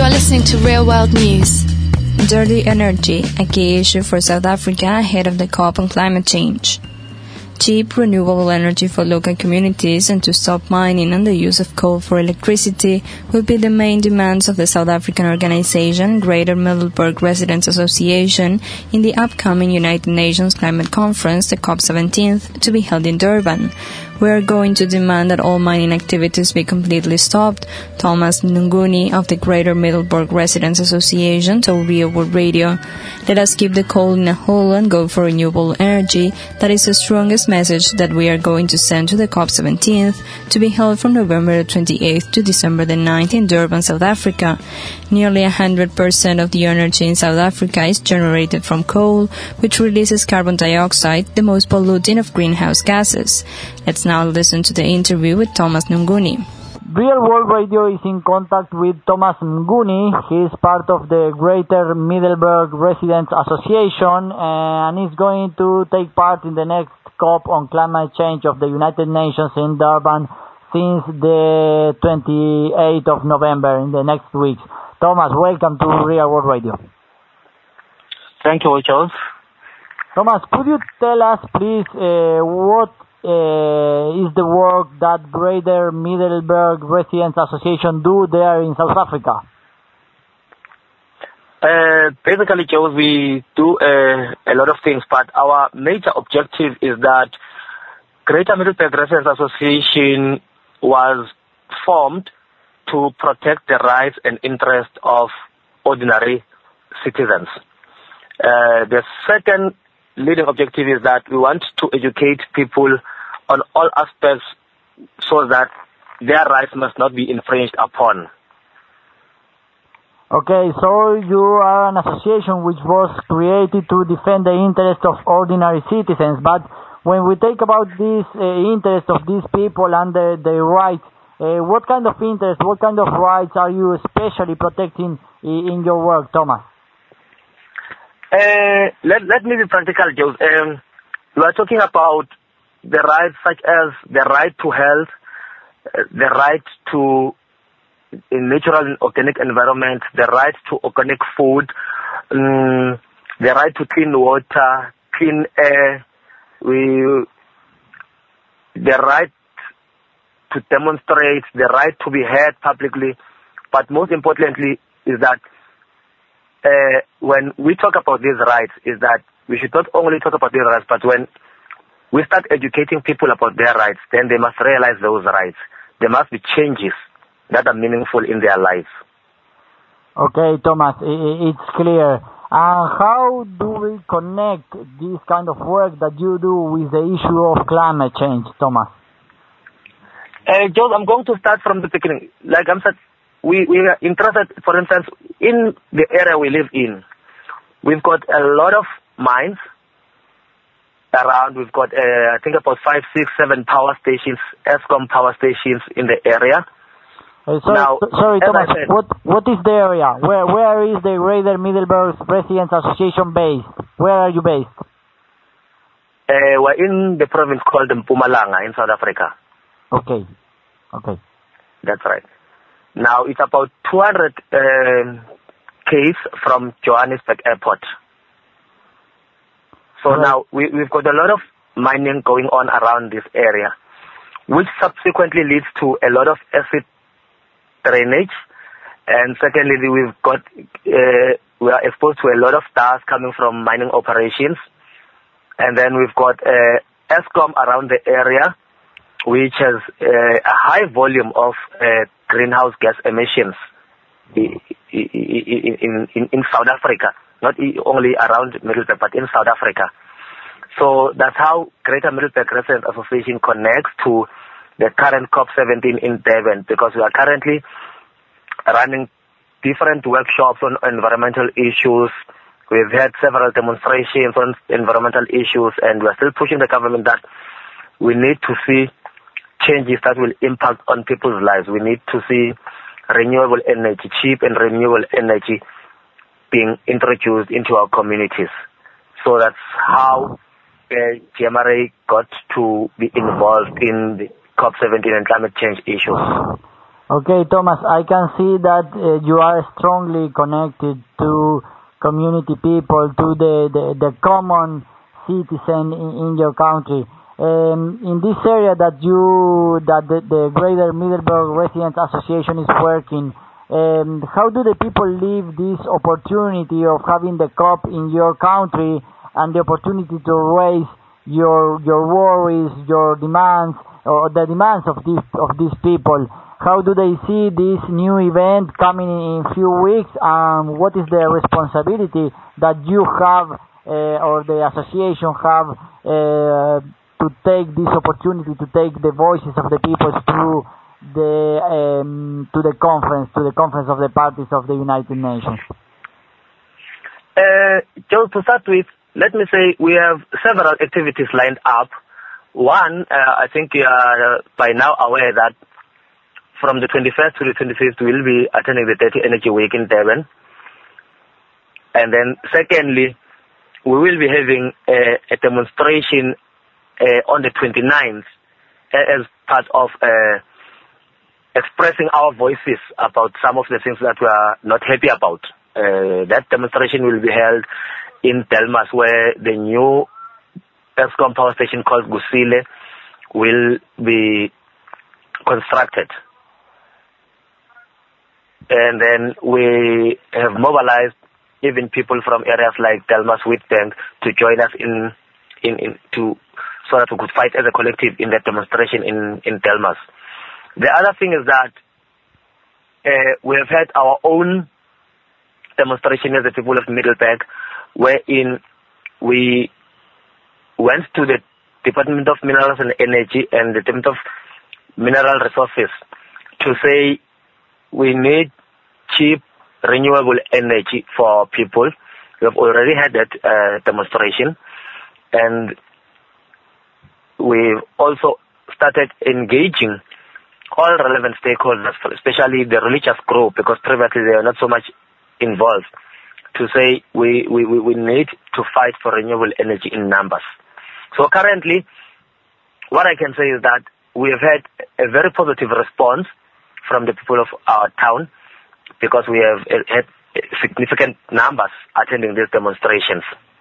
are listening to Real World News. Dirty energy, a key issue for South Africa ahead of the COP on climate change. Cheap, renewable energy for local communities and to stop mining and the use of coal for electricity will be the main demands of the South African organization Greater Middelburg Residents Association in the upcoming United Nations Climate Conference, the COP17, to be held in Durban. We are going to demand that all mining activities be completely stopped, Thomas Nguni of the Greater Middelburg Residents Association told Real World Radio. Let us keep the coal in a hole and go for renewable energy. That is the strongest message that we are going to send to the COP17 to be held from November 28th to December the 9th in Durban, South Africa. Nearly 100% of the energy in South Africa is generated from coal, which releases carbon dioxide, the most polluting of greenhouse gases. Let's now listen to the interview with Thomas Nguni. Real World Radio is in contact with Thomas Nguni. He is part of the Greater Middelburg Residents Association and is going to take part in the next COP on climate change of the United Nations in Durban since the 28th of November, in the next weeks. Thomas, welcome to Real World Radio. Thank you, Charles. Thomas, could you tell us, please, what is the work that Greater Middelburg Residents Association do there in South Africa? Basically, Charles, we do a lot of things, but our major objective is that Greater Middelburg Residents Association was formed to protect the rights and interests of ordinary citizens. The second leading objective is that we want to educate people on all aspects so that their rights must not be infringed upon. Okay, so you are an association which was created to defend the interests of ordinary citizens, but when we think about this interest of these people and their rights, what kind of interest, what kind of rights are you especially protecting in your work, Thomas? Let me be practical, Joe. We are talking about the rights such as the right to health, the right to a natural and organic environment, the right to organic food, the right to clean water, clean air, the right to demonstrate, the right to be heard publicly. But most importantly is that when we talk about these rights, is that we should not only talk about these rights, but when we start educating people about their rights, then they must realize those rights. There must be changes that are meaningful in their lives. Okay, Thomas, it's clear. How do we connect this kind of work that you do with the issue of climate change, Thomas? Joe, I'm going to start from the beginning. Like I said, we are interested, for instance, in the area we live in. We've got a lot of mines around. We've got, I think, about 5, 6, 7 power stations, Eskom power stations in the area. Sorry, Thomas, what is the area? Where is the Greater Middelburg Residents Association based? Where are you based? We're in the province called Mpumalanga in South Africa. Okay. That's right. Now, it's about 200 km from Johannesburg Airport. So now, we've got a lot of mining going on around this area, which subsequently leads to a lot of acid drainage. And secondly, we are exposed to a lot of dust coming from mining operations. And then we've got Eskom around the area, which has a high volume of greenhouse gas emissions in South Africa, not only around Middelburg, but in South Africa. So that's how Greater Middelburg Residents Association connects to the current COP17 in Durban, because we are currently running different workshops on environmental issues. We've had several demonstrations on environmental issues, and we're still pushing the government that we need to see changes that will impact on people's lives. We need to see renewable energy, cheap and renewable energy being introduced into our communities. So that's how GMRA got to be involved in the COP17 and climate change issues. Okay, Thomas, I can see that you are strongly connected to community people, to the common citizen in your country. In this area that the Greater Middelburg Residents Association is working, how do the people live this opportunity of having the COP in your country and the opportunity to raise your worries, your demands, or the demands of these people? How do they see this new event coming in a few weeks? What is the responsibility that you have or the association have to take this opportunity, to take the voices of the people to the conference of the parties of the United Nations? Joe, to start with, let me say we have several activities lined up. One, I think you are by now aware that from the 21st to the 25th, we'll be attending the Dirty Energy Week in Durban. And then secondly, we will be having a demonstration on the 29th as part of expressing our voices about some of the things that we are not happy about. That demonstration will be held in Delmas, where the new Eskom power station called Kusile will be constructed. And then we have mobilized even people from areas like Delmas, Witbank to join us so that we could fight as a collective in that demonstration in Delmas. The other thing is that we have had our own demonstration as the people of Middelburg, wherein we went to the Department of Minerals and Energy and the Department of Mineral Resources to say we need cheap renewable energy for people. We have already had that demonstration, and we've also started engaging all relevant stakeholders, especially the religious group, because previously they are not so much involved, to say we need to fight for renewable energy in numbers. So currently, what I can say is that we have had a very positive response from the people of our town, because we have had significant numbers attending these demonstrations.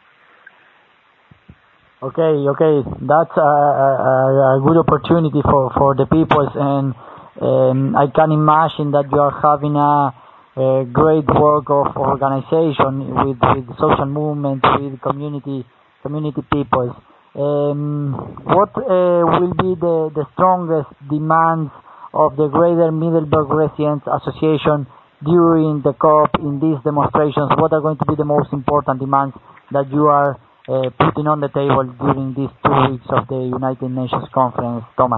Okay, that's a good opportunity for the peoples, and I can imagine that you are having a great work of organization with social movement, with community peoples. What will be the strongest demands of the Greater Middelburg Residents Association during the COP in these demonstrations? What are going to be the most important demands that you are putting on the table during these 2 weeks of the United Nations Conference, Thomas?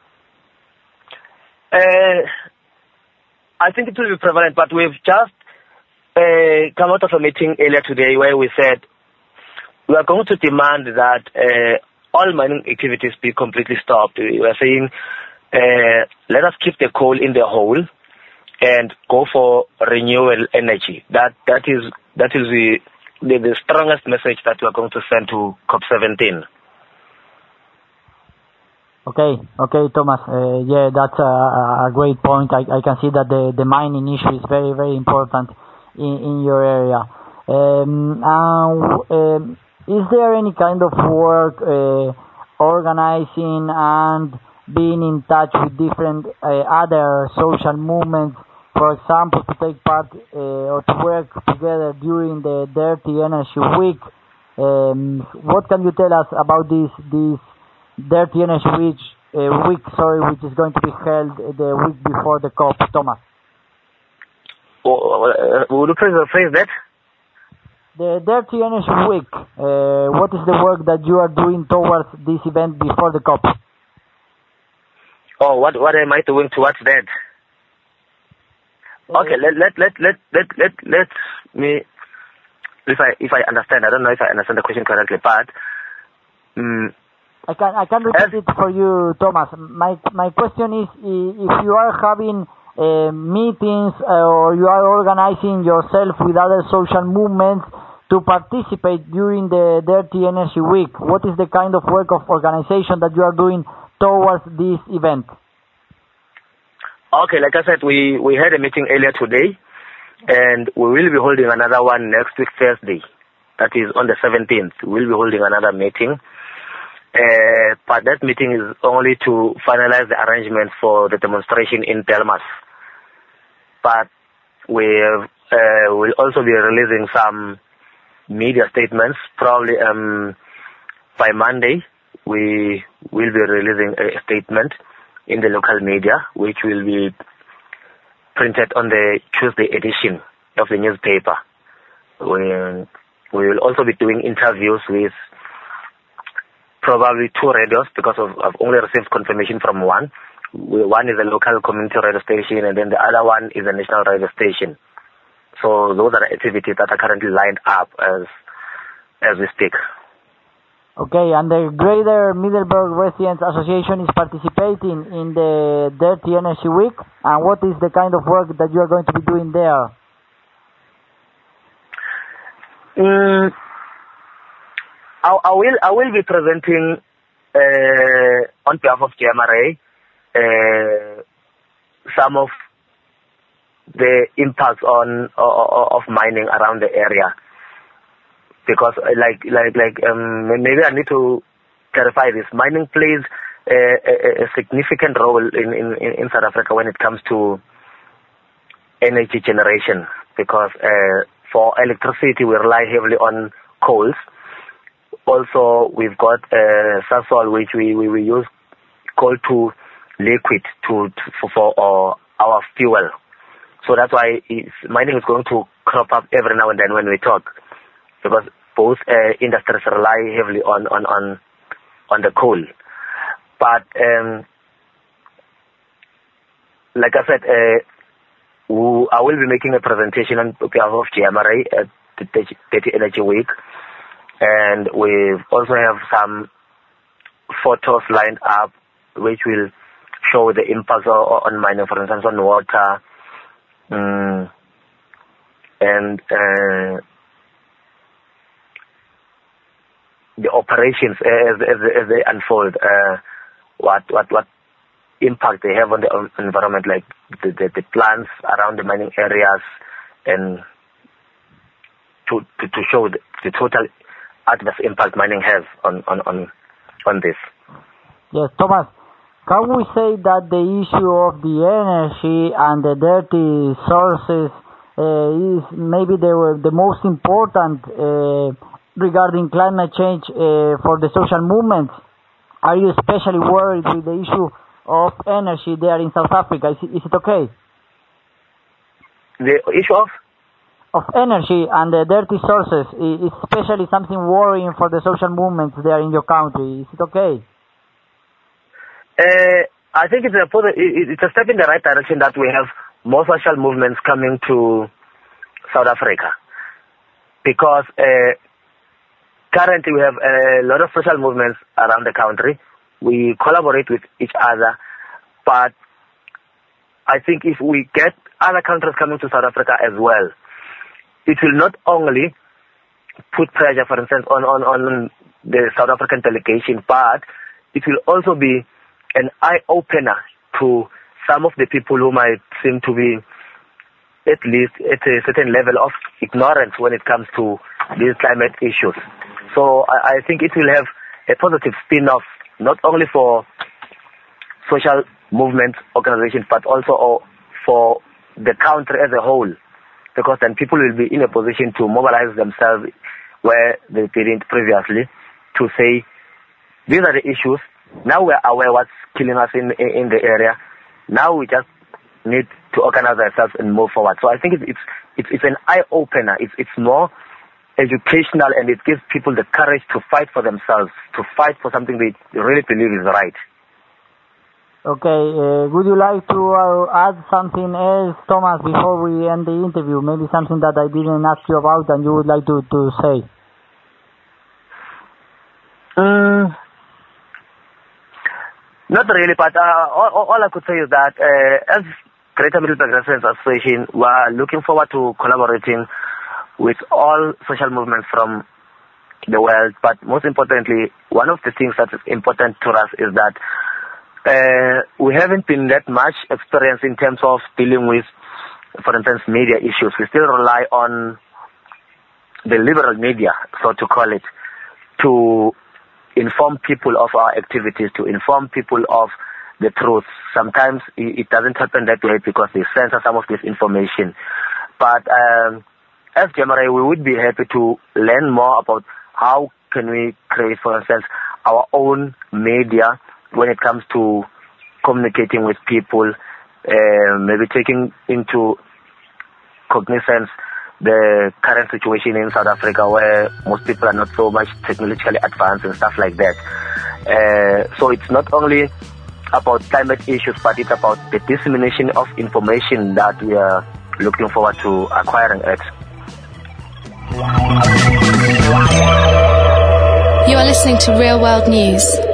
I think it will be prevalent, but we've just come out of a meeting earlier today where we said we are going to demand that all mining activities be completely stopped. We are saying let us keep the coal in the hole and go for renewable energy. That is the strongest message that we are going to send to COP17. Okay, Thomas. Yeah, that's a great point. I can see that the mining issue is very, very important in your area. Is there any kind of work organizing and being in touch with different other social movements, for example, to take part or to work together during the Dirty Energy Week? What can you tell us about this Dirty Energy Week, which is going to be held the week before the COP, Thomas? Would you please rephrase that? The Dirty Energy Week, what is the work that you are doing towards this event before the COP? Oh, what am I doing towards that? Okay, let me, if I understand, I don't know if I understand the question correctly, but I can repeat it for you, Thomas. My question is, if you are having meetings or you are organizing yourself with other social movements to participate during the Dirty Energy Week, what is the kind of work of organization that you are doing towards this event? Okay, like I said, we had a meeting earlier today, and we will be holding another one next week, Thursday. That is on the 17th. We'll be holding another meeting. But that meeting is only to finalize the arrangements for the demonstration in Delmas. But we'll also be releasing some media statements. Probably by Monday, we will be releasing a statement in the local media, which will be printed on the Tuesday edition of the newspaper. We will also be doing interviews with probably 2 radios, because I've only received confirmation from one. One is a local community radio station, and then the other one is a national radio station. So those are the activities that are currently lined up as we speak. Okay, and the Greater Middelburg Residents Association is participating in the Dirty Energy Week. And what is the kind of work that you are going to be doing there? I will be presenting on behalf of GMRA some of the impacts of mining around the area, because maybe I need to clarify this. Mining plays a significant role in South Africa when it comes to energy generation, because for electricity we rely heavily on coals. Also, we've got Sasol, which we use coal to liquid for our fuel. So that's why mining is going to crop up every now and then when we talk, because both industries rely heavily on the coal. But like I said, I will be making a presentation on behalf of GMRA at the Dirty Energy Week. And we also have some photos lined up which will show the impacts on mining, for instance, on water, and the operations as they unfold, what impact they have on the environment, like the plants around the mining areas, and to show the total adverse impact mining has on this. Yes, Thomas, can we say that the issue of the energy and the dirty sources is maybe the most important regarding climate change for the social movements? Are you especially worried with the issue of energy there in South Africa? Is it okay? The issue of energy and the dirty sources is especially something worrying for the social movements there in your country. Is it okay? I think it's a step in the right direction that we have more social movements coming to South Africa, because currently we have a lot of social movements around the country. We collaborate with each other, but I think if we get other countries coming to South Africa as well, it will not only put pressure, for instance, on the South African delegation, but it will also be an eye-opener to some of the people who might seem to be at least at a certain level of ignorance when it comes to these climate issues. So I think it will have a positive spin-off, not only for social movement organizations, but also for the country as a whole, because then people will be in a position to mobilize themselves where they didn't previously, to say, these are the issues. Now we're aware what's killing us in the area. Now we just need to organize ourselves and move forward. So I think it's an eye-opener. It's more educational, and it gives people the courage to fight for themselves, to fight for something they really believe is right. Okay, would you like to add something else, Thomas, before we end the interview? Maybe something that I didn't ask you about and you would like to say? Not really, but all I could say is that as Greater Middelburg Residents Association, we are looking forward to collaborating with all social movements from the world. But most importantly, one of the things that is important to us is that We haven't been that much experienced in terms of dealing with, for instance, media issues. We still rely on the liberal media, so to call it, to inform people of our activities, to inform people of the truth. Sometimes it doesn't happen that way because they censor some of this information. But as Gemare, we would be happy to learn more about how can we create, for instance, our own media when it comes to communicating with people, maybe taking into cognizance the current situation in South Africa where most people are not so much technologically advanced and stuff like that. So it's not only about climate issues, but it's about the dissemination of information that we are looking forward to acquiring at. You are listening to Real World News.